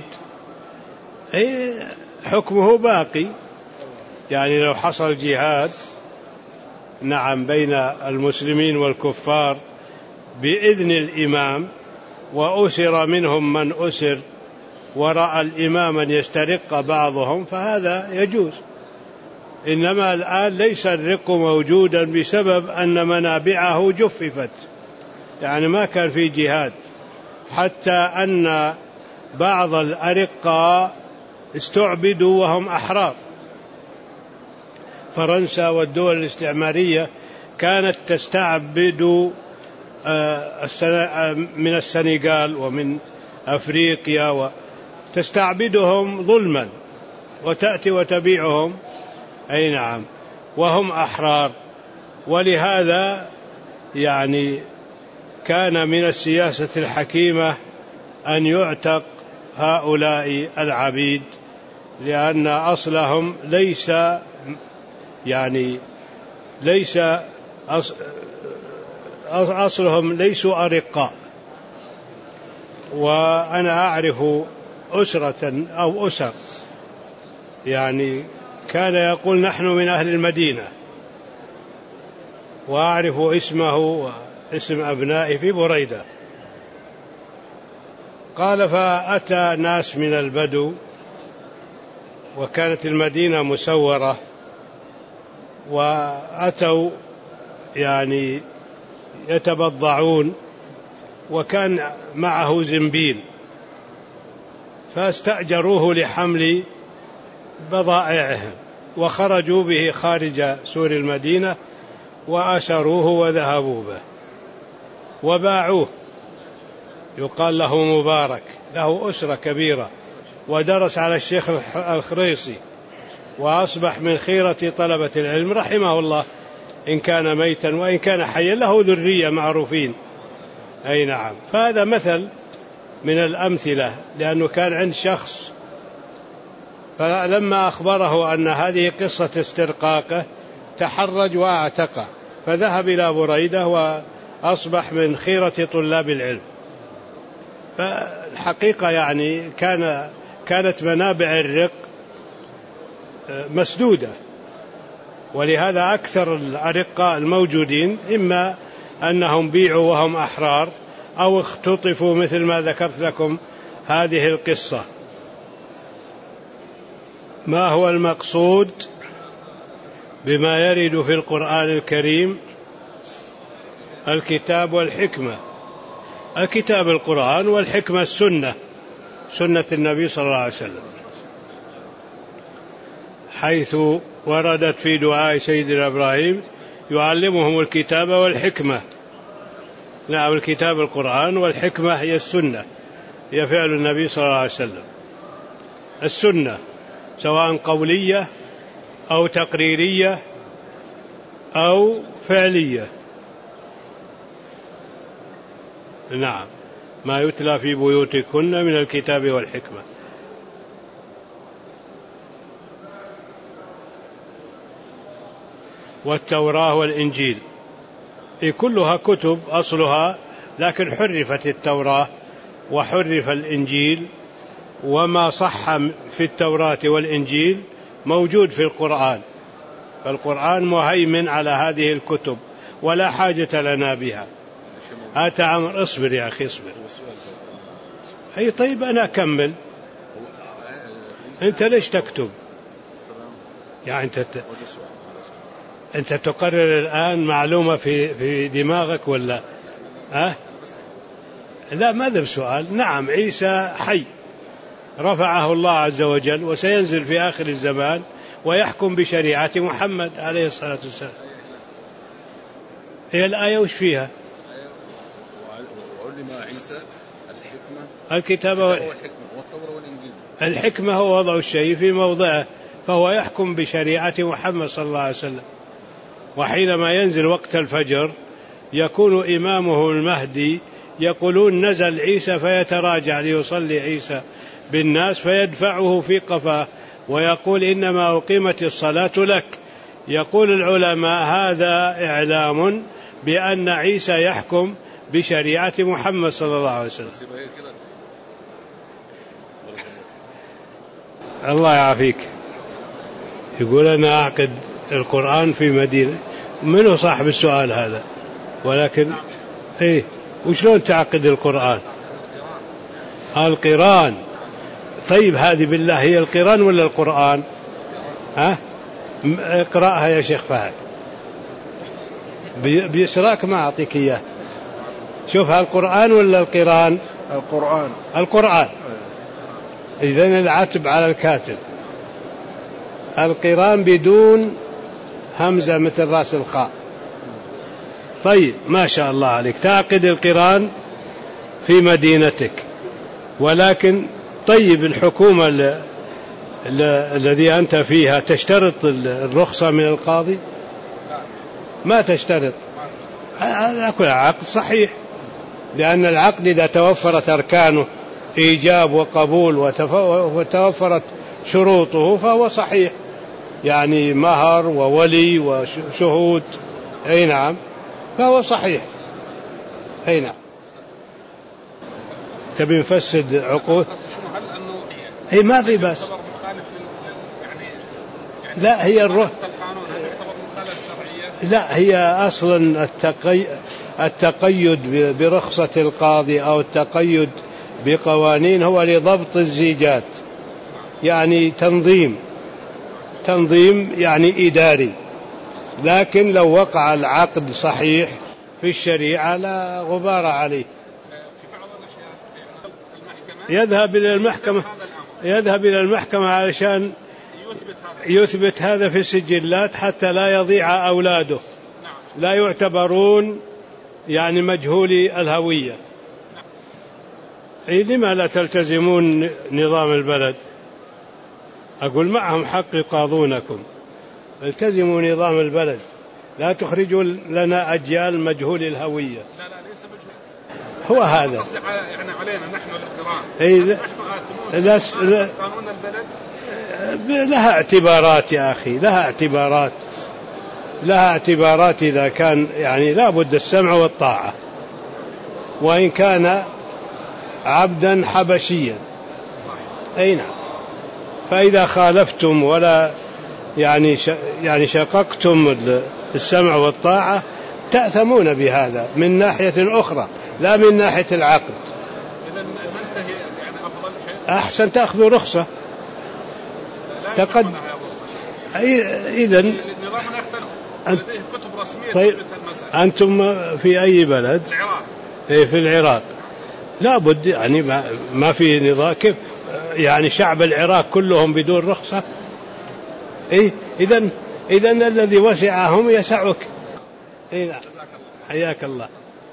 حكمه باقي. لو حصل جهاد بين المسلمين والكفار بإذن الإمام، وأسر منهم من أسر، ورأى الإمام أن يسترق بعضهم، فهذا يجوز. إنما الآن ليس الرق موجودا بسبب أن منابعه جففت، ما كان في جهاد، حتى أن بعض الأرقاء استعبدوا وهم أحرار. فرنسا والدول الاستعمارية كانت تستعبد من السنغال ومن أفريقيا، تستعبدهم ظلما، وتأتي وتبيعهم وهم أحرار. ولهذا كان من السياسة الحكيمة أن يعتق هؤلاء العبيد، لأن أصلهم أصلهم ليسوا أرقاء. وأنا أعرف أسرة أو أسر كان يقول نحن من أهل المدينة، وأعرف اسمه واسم أبنائي في بريدة. قال فأتى ناس من البدو، وكانت المدينة مسورة، وأتوا يتبضعون، وكان معه زنبيل، فاستأجروه لحمل بضائعهم، وخرجوا به خارج سور المدينة، وأسروه وذهبوا به وباعوه. يقال له مبارك، له أسرة كبيرة، ودرس على الشيخ الخريصي، وأصبح من خيرة طلبة العلم رحمه الله، إن كان ميتا وإن كان حيا، له ذرية معروفين. فهذا مثل من الأمثلة، لأنه كان عند شخص، فلما أخبره أن هذه قصة استرقاقه تحرج واعتقى، فذهب إلى بريدة وأصبح من خيرة طلاب العلم. فالحقيقة كانت منابع الرق مسدودة، ولهذا أكثر الأرقاء الموجودين إما أنهم بيعوا وهم أحرار، أو اختطفوا مثل ما ذكرت لكم هذه القصة. ما هو المقصود بما يرد في القرآن الكريم؟ الكتاب والحكمة. الكتاب القرآن، والحكمة السنة، سنة النبي صلى الله عليه وسلم، حيث وردت في دعاء سيدنا إبراهيم يعلمهم الكتاب والحكمة. الكتاب القرآن، والحكمة هي السنة، هي فعل النبي صلى الله عليه وسلم. السنة سواء قولية أو تقريرية أو فعلية. نعم، ما يتلى في بيوتكن من الكتاب والحكمة. والتوراة والإنجيل كلها كتب أصلها، لكن حرفت التوراة وحرف الإنجيل، وما صح في التوراة والإنجيل موجود في القرآن، فالقرآن مهيمن على هذه الكتب ولا حاجة لنا بها. هات عمر، اصبر يا أخي اصبر. أي طيب أنا أكمل، أنت ليش تكتب؟ يعني أنت تقرر الآن معلومة في دماغك ولا لا، ماذا بسؤال؟ نعم، عيسى حي رفعه الله عز وجل وسينزل في آخر الزمان ويحكم بشريعة محمد عليه الصلاة والسلام. هي الآية وش فيها؟ وعلم عيسى الكتاب والحكمة والتوراة والإنجيل. الحكمة هو وضع الشيء في موضعه، فهو يحكم بشريعة محمد صلى الله عليه وسلم. وحينما ينزل وقت الفجر يكون إمامه المهدي، يقولون نزل عيسى فيتراجع ليصلي عيسى بالناس فيدفعه في قفاه ويقول إنما أقيمت الصلاة لك. يقول العلماء هذا إعلام بأن عيسى يحكم بشريعة محمد صلى الله عليه وسلم. الله يعافيك. يقول أنا أعقد القرآن في مدينة. منو صاحب السؤال هذا؟ ولكن وشلون تعقد القرآن؟ القرآن. طيب هذه بالله هي القرآن ولا القرآن؟ اقرأها يا شيخ فهد بإسراك، ما أعطيك إياه. شوف القرآن ولا القرآن؟ القرآن. إذن العتب على الكاتب. القرآن بدون همزة مثل راس الخاء. طيب ما شاء الله عليك، تعقد القرآن في مدينتك، ولكن طيب الحكومة الذي أنت فيها تشترط الرخصة من القاضي؟ ما تشترط. العقد صحيح، لأن العقد إذا توفرت أركانه إيجاب وقبول وتوفرت شروطه فهو صحيح، يعني مهر وولي وشهود. أي نعم، فهو صحيح. أي نعم. تبي نفسد عقود؟ هي ما في بس. لا هي الروح. لا هي أصلا التقيد برخصة القاضي أو التقيد بقوانين هو لضبط الزيجات، يعني تنظيم يعني إداري. لكن لو وقع العقد صحيح في الشريعة لا غبار عليه. يذهب إلى المحكمة علشان يثبت هذا في السجلات حتى لا يضيع أولاده، لا يعتبرون يعني مجهولي الهوية. لما لا تلتزمون نظام البلد؟ أقول معهم حق يقاضونكم، التزموا نظام البلد، لا تخرجوا لنا أجيال مجهول الهوية. لا ليس مجهول، هو هذا يعني علينا نحن الاقتراع. قانون البلد لها اعتبارات يا أخي، لها اعتبارات إذا كان يعني لا بد السمع والطاعة، وإن كان عبدا حبشيا. أي نعم. فإذا خالفتم ولا يعني شققتم السمع والطاعة تأثمون بهذا من ناحية أخرى، لا من ناحية العقد. إذن ننتهي يعني أفضل شيء أحسن تأخذوا رخصة. إذن نظامنا يختلف، لديه كتب رسمية. طيب أنتم في أي بلد؟ العراق. في العراق. لا بد يعني ما في نظام. كيف يعني شعب العراق كلهم بدون رخصة؟ إذن الذي وسعهم يسعك. نعم. حياك الله.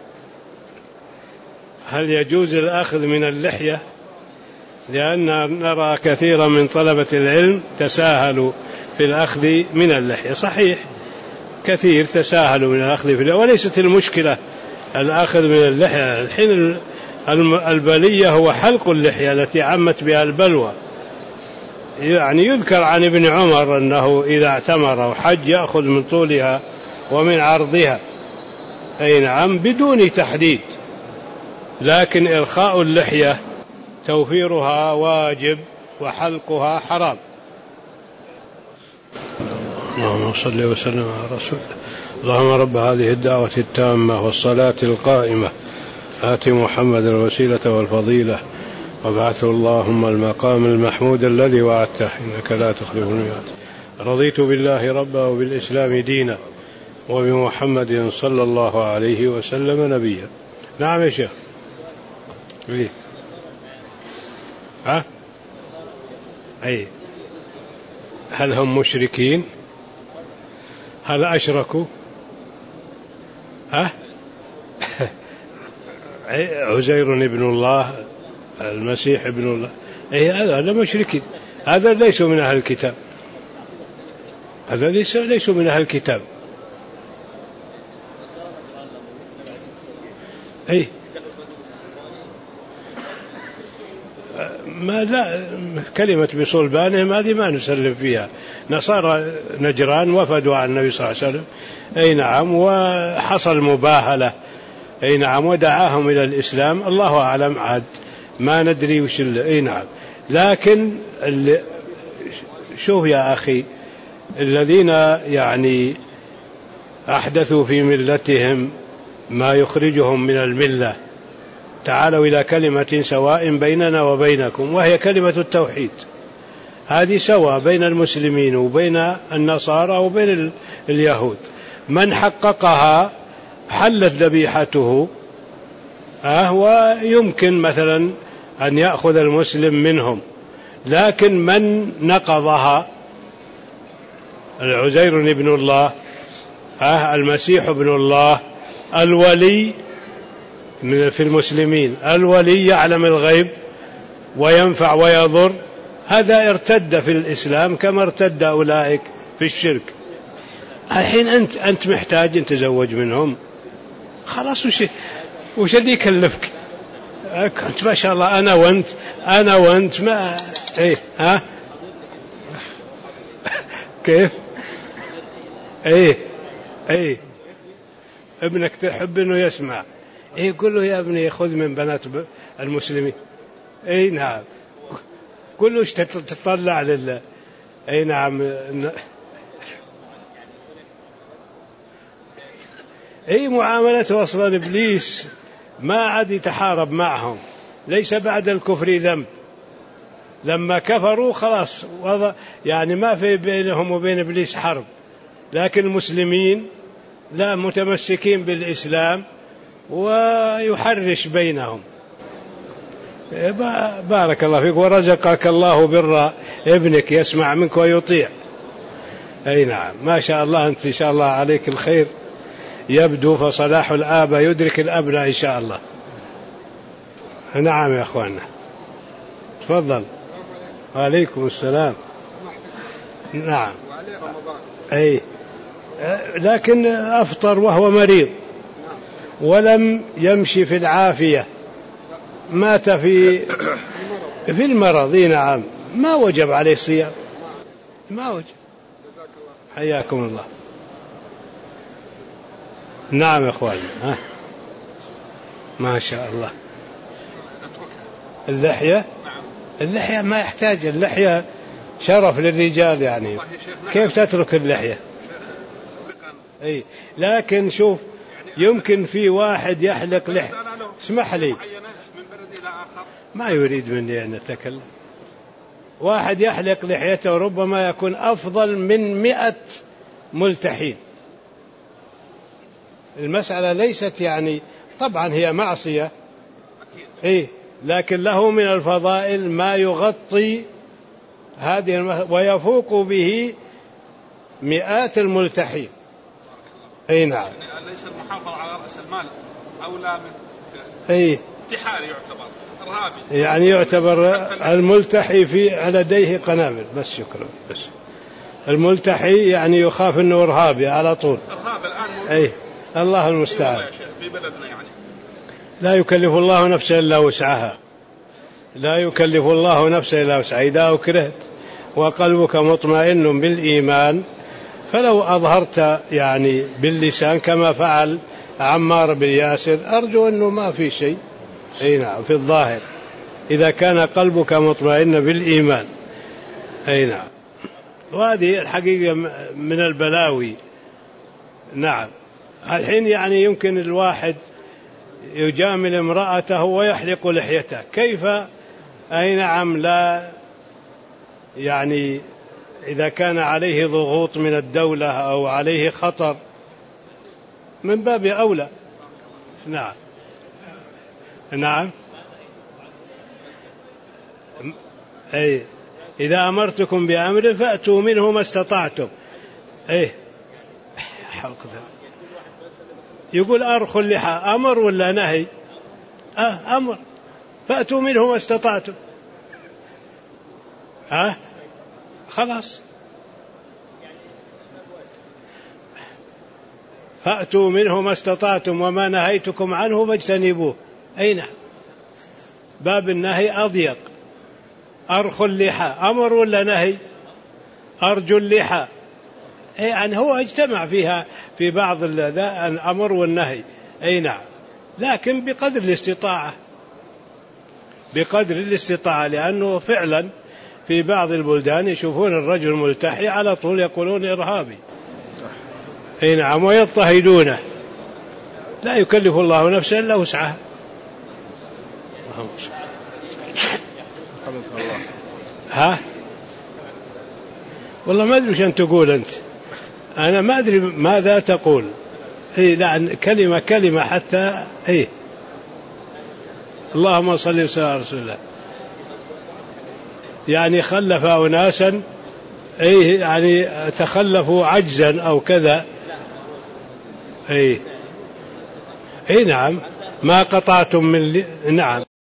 هل يجوز الأخذ من اللحية؟ لأن نرى كثيرا من طلبة العلم تساهلوا في الأخذ من اللحية. صحيح كثير تساهلوا من الأخذ في اللحية، وليست المشكلة الأخذ من اللحية. الحين البلية هو حلق اللحية التي عمت بها البلوى. يعني يذكر عن ابن عمر أنه إذا اعتمر وحج يأخذ من طولها ومن عرضها، أي نعم، بدون تحديد، لكن إرخاء اللحية توفيرها واجب وحلقها حرام. اللهم صل وسلم على رسول الله. اللهم رب هذه الدعوة التامة والصلاة القائمة آت محمد الوسيلة والفضيلة وابعثه اللهم المقام المحمود الذي وعدته إنك لا تخلف الميعاد. رضيت بالله ربا وبالإسلام دينا وبمحمد صلى الله عليه وسلم نبيا. نعم يا شيخ. أي هل هم مشركين؟ هل أشركوا؟ عزير ابن الله، المسيح ابن الله، هذا مشركين. هذا ليسوا من أهل الكتاب، هذا ليسوا من أهل الكتاب. ما لا كلمة بصلبانهم هذه ما نسلم فيها. نصارى نجران وفدوا عن النبي صلى الله عليه وسلم، أي نعم، وحصل مباهلة، أي نعم، ودعاهم إلى الإسلام. الله أعلم، عاد ما ندري وش أي نعم. لكن شوف يا أخي، الذين يعني أحدثوا في ملتهم ما يخرجهم من الملة، تعالوا إلى كلمة سواء بيننا وبينكم، وهي كلمة التوحيد. هذه سواء بين المسلمين وبين النصارى وبين اليهود. من حققها حلت ذبيحته، ويمكن مثلا أن يأخذ المسلم منهم. لكن من نقضها، العزير ابن الله، المسيح ابن الله، الولي في المسلمين، الولي يعلم الغيب وينفع ويضر، هذا ارتد في الإسلام كما ارتد أولئك في الشرك. الحين أنت محتاج أن تزوج منهم، خلاص وش اللي يكلفك؟ أنت ما شاء الله أنا وأنت ما كيف ابنك تحب أنه يسمع، قل له يا ابني خذ من بنات المسلمين، نعم، قل له تطلع لله، نعم، معاملته أصلا إبليس ما عاد يتحارب معهم، ليس بعد الكفر ذنب. لما كفروا خلاص يعني ما في بينهم وبين إبليس حرب، لكن المسلمين لا، متمسكين بالإسلام ويحرش بينهم. بارك الله فيك، ورزقك الله بر ابنك يسمع منك ويطيع. نعم، ما شاء الله، أنت إن شاء الله عليك الخير يبدو، فصلاح الآباء يدرك الأبناء إن شاء الله. نعم يا أخوانا، تفضل. وعليكم السلام. نعم. لكن أفطر وهو مريض ولم يمشي في العافية، مات في المرض، نعم، ما وجب عليه صيام، ما وجب. حياكم الله. نعم يا أخواني، ما شاء الله. اللحية ما يحتاج، اللحية شرف للرجال، يعني كيف تترك اللحية؟ لكن شوف، يمكن في واحد يحلق لحية، اسمح لي، ما يريد مني أن أتكلم. واحد يحلق لحيته ربما يكون أفضل من 100 ملتحين. المسألة ليست يعني، طبعا هي معصية، لكن له من الفضائل ما يغطي هذه ويفوق به 100 الملتحين. نعم. ليس المحافظة على رأس المال أولى من انتحار، يعتبر إرهابي، يعني يعتبر الملتحي في لديه قنابل. بس شكرا. بس الملتحي يعني يخاف أنه إرهابي على طول. إرهاب الآن الله المستعان. في بلدنا يعني لا يكلف الله نفسا إلا وسعها، لا يكلف الله نفسا إلا وسعها. إذا أكرهت وقلبك مطمئن بالإيمان فلو أظهرت يعني باللسان كما فعل عمار بن ياسر أرجو أنه ما في شيء. أي نعم، في الظاهر إذا كان قلبك مطمئن بالإيمان. أي نعم، وهذه الحقيقة من البلاوي. نعم، الحين يعني يمكن الواحد يجامل امرأته ويحلق لحيته، كيف؟ أي نعم، لا يعني إذا كان عليه ضغوط من الدولة أو عليه خطر من باب أولى. نعم نعم. أي إذا أمرتكم بأمر فأتوا منه ما استطعتم. أي يقول أرخوا اللحى، أمر ولا نهي؟ أمر، فأتوا منه ما استطعتم. خلاص، فأتوا منه ما استطعتم وما نهيتكم عنه فاجتنبوه. أين باب النهي أضيق. أرخوا اللحى أمر ولا نهي؟ أرجو اللحى يعني هو اجتمع فيها في بعض الأمر والنهي. أي نعم، لكن بقدر الاستطاعة، بقدر الاستطاعة، لأنه فعلا في بعض البلدان يشوفون الرجل ملتحي على طول يقولون إرهابي. أي نعم، ويضطهدونه. لا يكلف الله نفسا إلا وسعها. والله ما أدري وش أن تقول أنت، أنا ما أدري ماذا تقول. لا، كلمة حتى. اللهم صل وسلم على رسول الله. يعني خلف أناسا، يعني تخلفوا عجزا أو كذا. نعم، ما قطعتم من نعم.